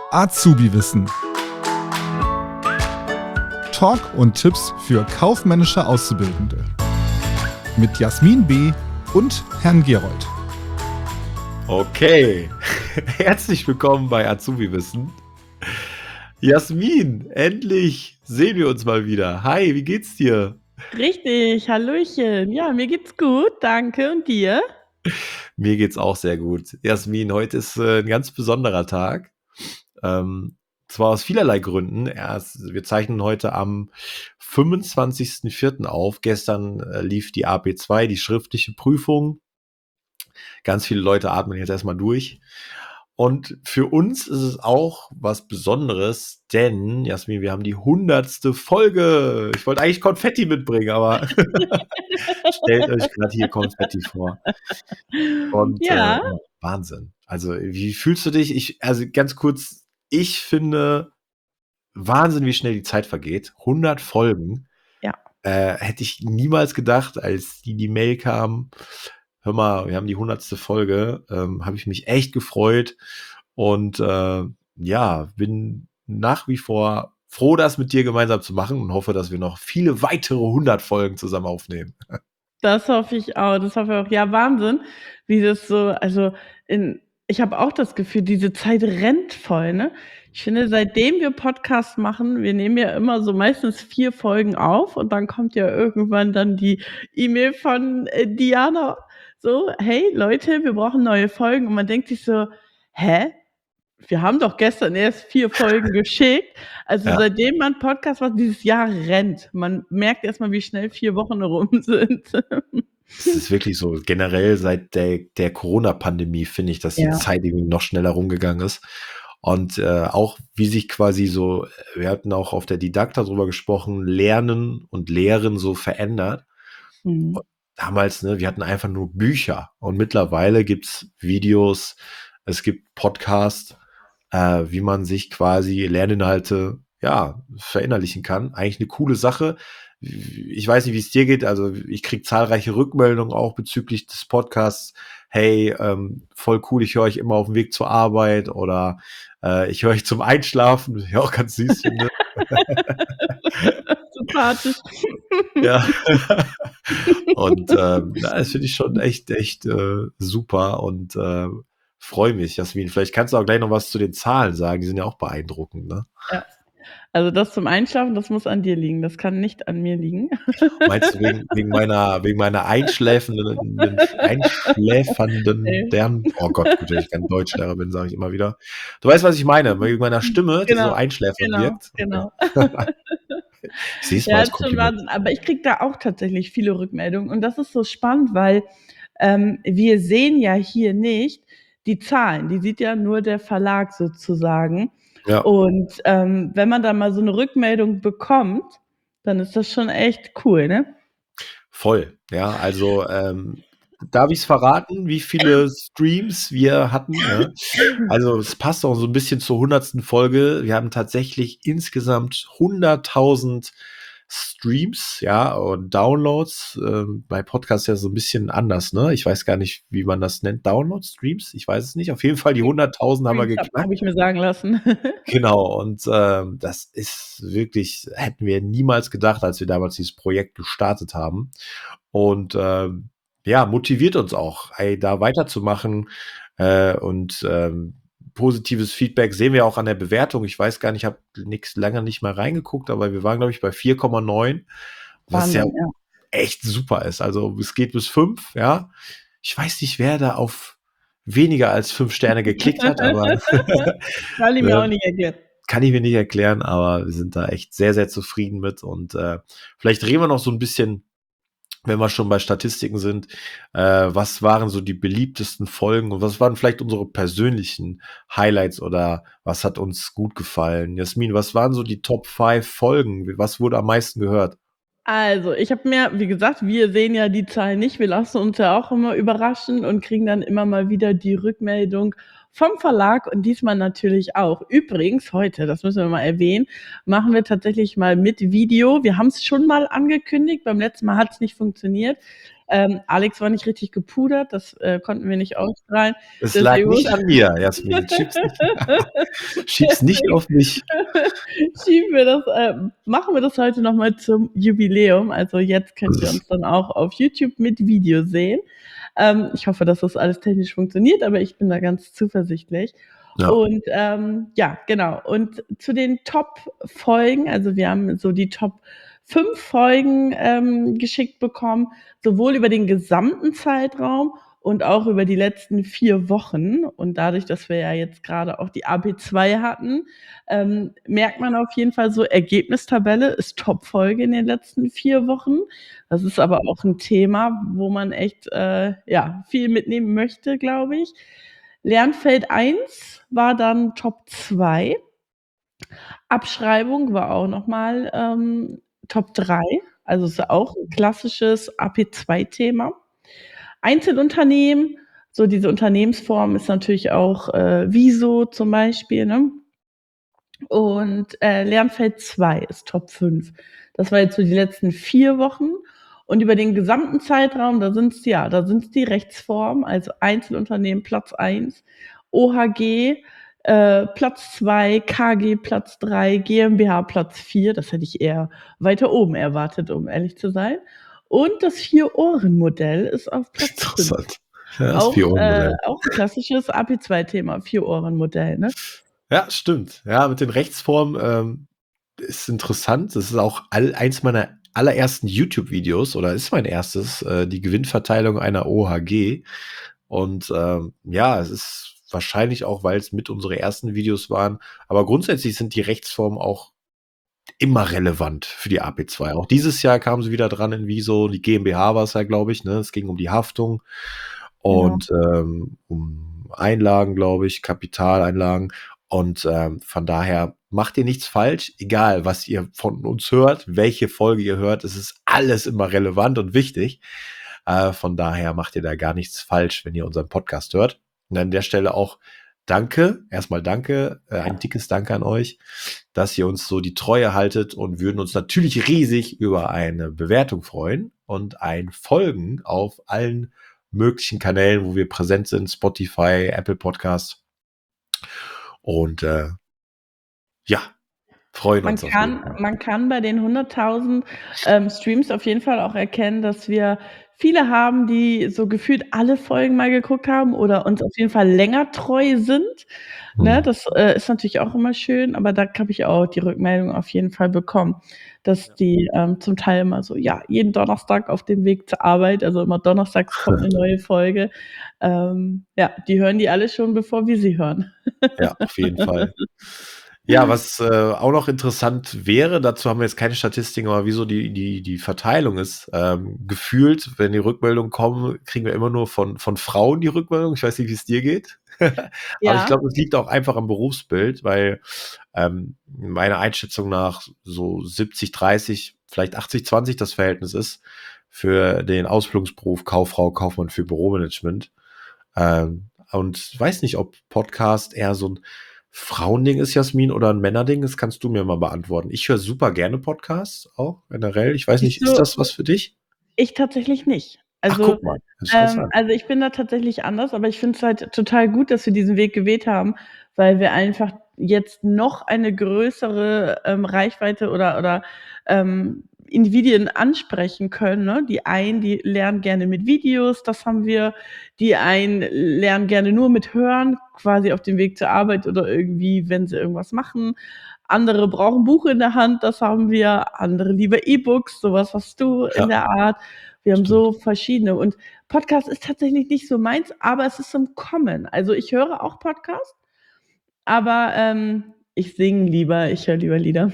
Azubi-Wissen. Talk und Tipps für kaufmännische Auszubildende. Mit Jasmin B. und Herrn Gerold. Okay, herzlich willkommen bei Azubi-Wissen. Jasmin, endlich sehen wir uns mal wieder. Hi, wie geht's dir? Richtig, hallöchen. Ja, mir geht's gut, danke. Und dir? Mir geht's auch sehr gut. Jasmin, heute ist ein ganz besonderer Tag. Zwar aus vielerlei Gründen. Wir zeichnen heute am 25.04. auf. Gestern lief die AP2, die schriftliche Prüfung. Ganz viele Leute atmen jetzt erstmal durch. Und für uns ist es auch was Besonderes, denn, Jasmin, wir haben die 100. Folge. Ich wollte eigentlich Konfetti mitbringen, aber stellt euch gerade hier Konfetti vor. Und Ja. Wahnsinn. Also, wie fühlst du dich? Also ganz kurz, ich finde Wahnsinn, wie schnell die Zeit vergeht. 100 Folgen. Ja. Hätte ich niemals gedacht, als die Mail kam. Hör mal, wir haben die 100. Folge, habe ich mich echt gefreut und bin nach wie vor froh, das mit dir gemeinsam zu machen und hoffe, dass wir noch viele weitere 100 Folgen zusammen aufnehmen. Das hoffe ich auch, Ja, Wahnsinn, wie das so ich habe auch das Gefühl, diese Zeit rennt voll, ne? Ich finde, seitdem wir Podcast machen, wir nehmen ja immer so meistens 4 Folgen auf und dann kommt ja irgendwann dann die E-Mail von, Diana so: „Hey Leute, wir brauchen neue Folgen." Und man denkt sich so: „Hä? Wir haben doch gestern erst 4 Folgen geschickt." Also, Ja. seitdem man Podcast macht, dieses Jahr rennt. Man merkt erst mal, wie schnell 4 Wochen rum sind. Es ist wirklich so, generell seit der Corona-Pandemie finde ich, dass die Ja. Zeit irgendwie noch schneller rumgegangen ist. Und auch wie sich quasi so, wir hatten auch auf der Didakta drüber gesprochen, Lernen und Lehren so verändert. Mhm. Damals, ne, wir hatten einfach nur Bücher und mittlerweile gibt's Videos, es gibt Podcasts, wie man sich quasi Lerninhalte, ja, verinnerlichen kann. Eigentlich eine coole Sache. Ich weiß nicht, wie es dir geht, also ich kriege zahlreiche Rückmeldungen auch bezüglich des Podcasts. Hey, voll cool, ich höre euch immer auf dem Weg zur Arbeit oder ich höre euch zum Einschlafen, was ich auch ganz süß finde. Sympathisch. Ja. Und das finde ich schon echt super und freue mich, Jasmin. Vielleicht kannst du auch gleich noch was zu den Zahlen sagen, die sind ja auch beeindruckend, ne? Ja. Also, das zum Einschlafen, das muss an dir liegen. Das kann nicht an mir liegen. Meinst du wegen meiner einschläfernden Ne. Oh Gott, gut, dass ich kein Deutschlehrer bin, sage ich immer wieder. Du weißt, was ich meine, wegen meiner Stimme, die so Genau, einschläfernd genau, wirkt. Okay. genau. Ich sehe es mal Ja, als ist schon Kompliment. Wahnsinn. Aber ich kriege da auch tatsächlich viele Rückmeldungen und das ist so spannend, weil, wir sehen ja hier nicht die Zahlen. Die sieht ja nur der Verlag sozusagen. Ja. Und, wenn man da mal so 'ne Rückmeldung bekommt, dann ist das schon echt cool, ne? Voll, ja. Also, darf ich's verraten, wie viele Streams wir hatten, ne? Also, es passt auch so 'n bisschen zur 100. Folge. Wir haben tatsächlich insgesamt 100.000 Streams, ja, und Downloads. Bei Podcasts ja so 'n bisschen anders, ne? Ich weiß gar nicht, wie man das nennt. Downloads, Streams? Ich weiß es nicht. Auf jeden Fall die 100.000 haben wir geknackt. Habe ich mir sagen lassen. Genau, und das ist wirklich, hätten wir niemals gedacht, als wir damals dieses Projekt gestartet haben. Und ja, motiviert uns auch, ey, da weiterzumachen. Und positives Feedback sehen wir auch an der Bewertung. Ich weiß gar nicht, ich habe lange nicht mal reingeguckt, aber wir waren, glaube ich, bei 4,9, was ja Wahnsinn, ja. echt super ist. Also es geht bis 5, ja. Ich weiß nicht, wer da auf weniger als 5 Sterne geklickt hat, aber Kann ich mir auch nicht erklären. kann ich mir nicht erklären, aber wir sind da echt sehr, sehr zufrieden mit. Und vielleicht reden wir noch so ein bisschen, wenn wir schon bei Statistiken sind, was waren so die beliebtesten Folgen und was waren vielleicht unsere persönlichen Highlights oder was hat uns gut gefallen? Jasmin, was waren so die Top 5 Folgen? Was wurde am meisten gehört? Also, ich habe mir wie gesagt, wir sehen ja die Zahlen nicht. Wir lassen uns ja auch immer überraschen und kriegen dann immer mal wieder die Rückmeldung vom Verlag und diesmal natürlich auch. Übrigens heute, das müssen wir mal erwähnen, machen wir tatsächlich mal mit Video. Wir haben's schon mal angekündigt, beim letzten Mal hat's nicht funktioniert. Alex war nicht richtig gepudert, das konnten wir nicht ausstrahlen. Es lag Deswegen nicht an mir, Jasmin. Schieb's nicht auf mich. machen wir das heute nochmal zum Jubiläum. Also jetzt könnt ihr uns dann auch auf YouTube mit Video sehen. Ich hoffe, dass das alles technisch funktioniert, aber ich bin da ganz zuversichtlich. Ja. Und ja, genau. Und zu den Top-Folgen, also wir haben so die Top 5 Folgen geschickt bekommen, sowohl über den gesamten Zeitraum und auch über die letzten 4 Wochen. Und dadurch, dass wir ja jetzt gerade auch die AP2 hatten, merkt man auf jeden Fall so, Ergebnistabelle ist Top-Folge in den letzten 4 Wochen. Das ist aber auch ein Thema, wo man echt ja, viel mitnehmen möchte, glaube ich. Lernfeld 1 war dann Top 2. Abschreibung war auch nochmal Top 3. Also ist ja auch ein klassisches AP2-Thema. Einzelunternehmen, so diese Unternehmensform ist natürlich auch Wieso zum Beispiel, ne? Und Lernfeld 2 ist Top 5. Das war jetzt so die letzten 4 Wochen. Und über den gesamten Zeitraum, da sind's die Rechtsformen, also Einzelunternehmen Platz 1, OHG Platz 2, KG Platz 3, GmbH Platz 4. Das hätte ich eher weiter oben erwartet, um ehrlich zu sein. Und das Vier-Ohren-Modell ist auf Platz 5. Interessant. Ja, das Vier-Ohren-Modell. Auch ein klassisches AP2-Thema, Vier-Ohren-Modell, ne? Ja, stimmt. Ja, mit den Rechtsformen ist interessant. Das ist auch eins meiner allerersten YouTube-Videos oder ist mein erstes, die Gewinnverteilung einer OHG. Und ja, es ist wahrscheinlich auch, weil es mit unsere ersten Videos waren. Aber grundsätzlich sind die Rechtsformen auch immer relevant für die AP2. Auch dieses Jahr kamen sie wieder dran in Wieso. Die GmbH war es ja, glaube ich. Ne? Es ging um die Haftung und um Einlagen, glaube ich, Kapitaleinlagen. Und von daher macht ihr nichts falsch, egal was ihr von uns hört, welche Folge ihr hört, es ist alles immer relevant und wichtig. Von daher macht ihr da gar nichts falsch, wenn ihr unseren Podcast hört. Und an der Stelle auch danke, erstmal danke, ein dickes Danke an euch, dass ihr uns so die Treue haltet und würden uns natürlich riesig über eine Bewertung freuen und ein Folgen auf allen möglichen Kanälen, wo wir präsent sind, Spotify, Apple Podcast. Und ja, freuen uns auf jeden Fall. Man kann bei den 100.000 Streams auf jeden Fall auch erkennen, dass wir viele haben, die so gefühlt alle Folgen mal geguckt haben oder uns auf jeden Fall länger treu sind. Ne, das ist natürlich auch immer schön, aber da habe ich auch die Rückmeldung auf jeden Fall bekommen, dass die zum Teil immer so, ja, jeden Donnerstag auf dem Weg zur Arbeit, also immer donnerstags kommt eine neue Folge. Ja, die hören die alle schon, bevor wir sie hören. Ja, auf jeden Fall. Ja, was auch noch interessant wäre, dazu haben wir jetzt keine Statistiken, aber wieso die Verteilung ist. Gefühlt, wenn die Rückmeldungen kommen, kriegen wir immer nur von Frauen die Rückmeldung. Ich weiß nicht, wie es dir geht. Ja. Aber ich glaube, es liegt auch einfach am Berufsbild, weil meiner Einschätzung nach so 70-30, vielleicht 80-20 das Verhältnis ist für den Ausbildungsberuf Kauffrau, Kaufmann für Büromanagement. Und weiß nicht, ob Podcast eher so ein Frauending ist, Jasmin, oder ein Männerding, das kannst du mir mal beantworten. Ich höre super gerne Podcasts, auch generell. Ich weiß nicht, ist das was für dich? Ich tatsächlich nicht. Also, guck mal, interessant. Also ich bin da tatsächlich anders, aber ich finde es halt total gut, dass wir diesen Weg gewählt haben, weil wir einfach jetzt noch eine größere Reichweite oder Individuen ansprechen können. Ne? Die einen, die lernen gerne mit Videos, das haben wir. Die einen lernen gerne nur mit Hören, quasi auf dem Weg zur Arbeit oder irgendwie, wenn sie irgendwas machen. Andere brauchen ein Buch in der Hand, das haben wir. Andere lieber E-Books, sowas hast du in der Art. Wir haben so verschiedene. Und Podcast ist tatsächlich nicht so meins, aber es ist im Kommen. Also ich höre auch Podcast, aber ich singe lieber, ich höre lieber Lieder.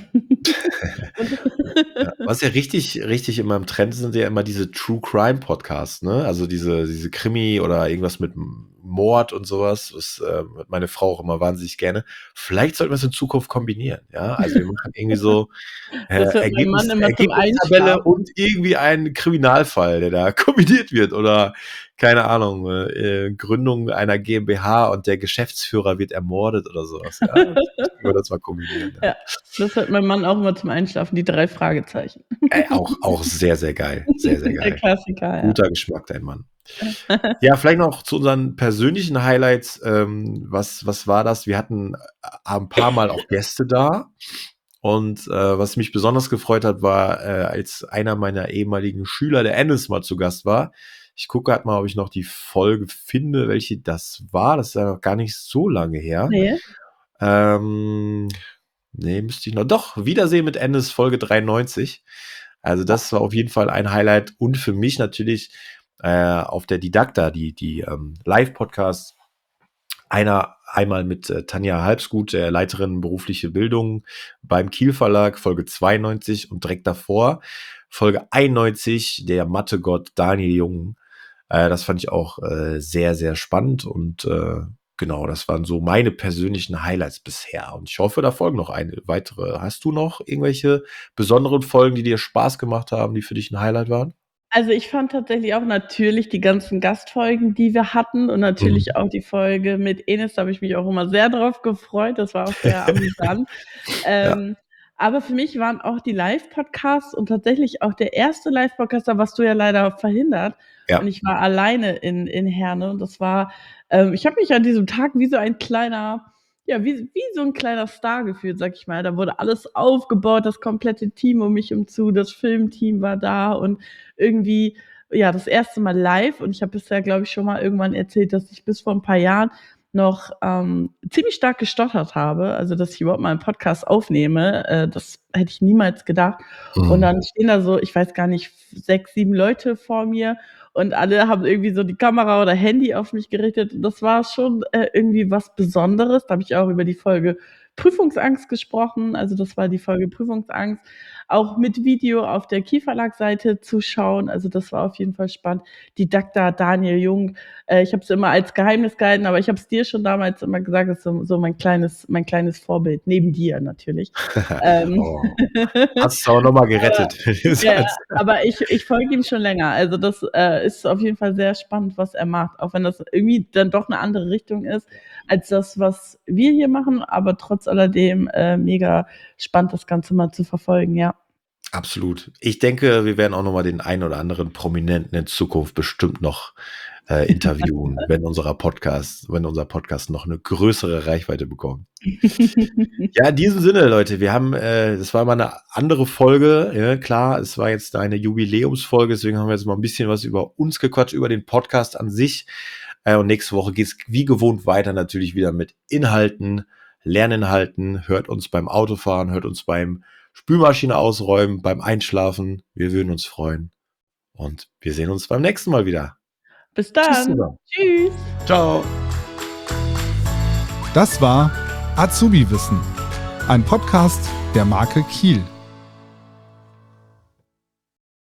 Ja, was ja richtig immer im Trend sind ja immer diese True Crime Podcasts, ne? Also diese Krimi oder irgendwas mit Mord und sowas. Das hat meine Frau auch immer wahnsinnig gerne. Vielleicht sollten wir es in Zukunft kombinieren. Ja, also wir machen irgendwie so Das hört mein Mann immer zum Ergebnistabelle Einschlafen. und irgendwie einen Kriminalfall, der da kombiniert wird oder keine Ahnung, Gründung einer GmbH und der Geschäftsführer wird ermordet oder sowas. Ja, können wir das mal kombinieren. Ja, das hört mein Mann auch immer zum Einschlafen, die 3 Fragezeichen. Auch sehr, sehr geil. Sehr, sehr Der geil. Klassiker, ja. Guter Geschmack, dein Mann. Ja, vielleicht noch zu unseren persönlichen Highlights. Was war das? Wir hatten ein paar Mal auch Gäste da. Und was mich besonders gefreut hat, war, als einer meiner ehemaligen Schüler, der Ennis, mal zu Gast war. Ich gucke halt mal, ob ich noch die Folge finde, welche das war. Das ist ja noch gar nicht so lange her. Nee. Nee, müsste ich noch. Doch, Wiedersehen mit Ennis, Folge 93. Also das war auf jeden Fall ein Highlight. Und für mich natürlich auf der Didakta, die Live-Podcasts, einmal mit Tanja Halbsgut, der Leiterin berufliche Bildung beim Kiel Verlag, Folge 92 und direkt davor Folge 91, der Mathegott Daniel Jung. Das fand ich auch sehr, sehr spannend und genau, das waren so meine persönlichen Highlights bisher und ich hoffe, da folgen noch eine weitere. Hast du noch irgendwelche besonderen Folgen, die dir Spaß gemacht haben, die für dich ein Highlight waren? Also, ich fand tatsächlich auch natürlich die ganzen Gastfolgen, die wir hatten und natürlich auch die Folge mit Enis, da habe ich mich auch immer sehr drauf gefreut. Das war auch sehr amüsant. Aber für mich waren auch die Live-Podcasts und tatsächlich auch der erste Live-Podcast, da warst du ja leider verhindert. Ja. Und ich war alleine in Herne und das war, ich habe mich an diesem Tag wie so ein kleiner, ja, wie so ein kleiner Star gefühlt, sag ich mal. Da wurde alles aufgebaut, das komplette Team um mich zu, das Filmteam war da und irgendwie, ja, das erste Mal live. Und ich habe bisher, glaube ich, schon mal irgendwann erzählt, dass ich bis vor ein paar Jahren noch ziemlich stark gestottert habe, also dass ich überhaupt mal einen Podcast aufnehme, das hätte ich niemals gedacht. Und dann stehen da so, ich weiß gar nicht, 6, 7 Leute vor mir und alle haben irgendwie so die Kamera oder Handy auf mich gerichtet. Und das war schon irgendwie was Besonderes. Da habe ich auch über die Folge Prüfungsangst gesprochen. Also das war die Folge Prüfungsangst. Auch mit Video auf der Kiel Verlag-Seite zu schauen. Also das war auf jeden Fall spannend. Didakta Daniel Jung. Ich habe es immer als Geheimnis gehalten, aber ich habe es dir schon damals immer gesagt, das ist so mein kleines Vorbild. Neben dir natürlich. Hast du auch nochmal gerettet. Ja, aber ich folge ihm schon länger. Also das ist auf jeden Fall sehr spannend, was er macht. Auch wenn das irgendwie dann doch eine andere Richtung ist, als das, was wir hier machen. Aber trotz alledem mega spannend, das Ganze mal zu verfolgen, ja. Absolut. Ich denke, wir werden auch nochmal den einen oder anderen Prominenten in Zukunft bestimmt noch interviewen, wenn unser Podcast noch eine größere Reichweite bekommt. Ja, in diesem Sinne, Leute, wir haben, das war mal eine andere Folge, ja, klar, es war jetzt eine Jubiläumsfolge, deswegen haben wir jetzt mal ein bisschen was über uns gequatscht, über den Podcast an sich. Und nächste Woche geht's wie gewohnt weiter natürlich wieder mit Inhalten, Lerninhalten. Hört uns beim Autofahren, hört uns beim Spülmaschine ausräumen, beim Einschlafen. Wir würden uns freuen. Und wir sehen uns beim nächsten Mal wieder. Bis dann. Tschüss. Ciao. Das war Azubi Wissen, ein Podcast der Marke Kiel.